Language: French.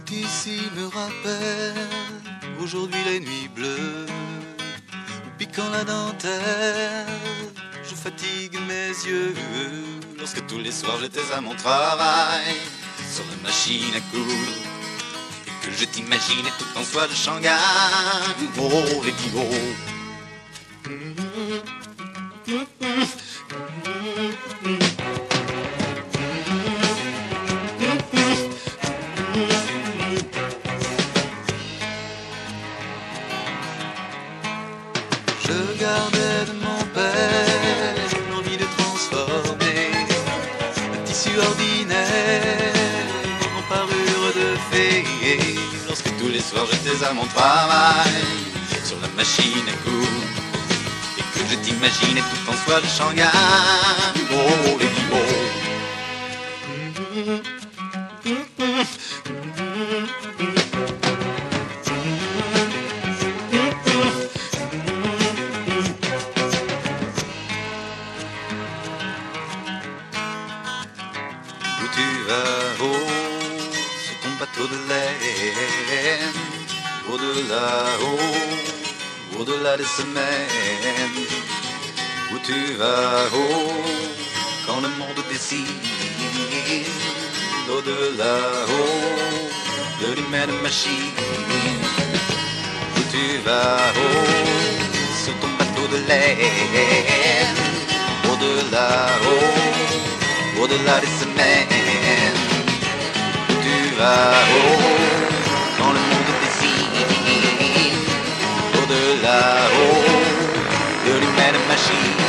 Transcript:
ici me rappelle aujourd'hui les nuits bleues, piquant la dentelle, je fatigue mes yeux. Lorsque tous les soirs j'étais à mon travail, sur la machine à coudre, et que je t'imaginais tout en soie de Shanghai. Oh, les guillemets. Je gardais de mon père l'envie de transformer un tissu ordinaire en parure de fée. Lorsque tous les soirs j'étais à mon travail, sur la machine à coudre, et que je t'imaginais tout en soie de Shanghai. Oh, les guillemets. Où tu vas, oh, sur ton bateau de laine, au-delà, oh, au-delà des semaines. Où tu vas, oh, quand le monde décide, au-delà, oh, de l'humaine machine. Où tu vas, oh, sur ton bateau de laine, au-delà, oh, au-delà des semaines. Où tu vas, oh, quand le monde décide, au-delà, oh, de l'humaine machine.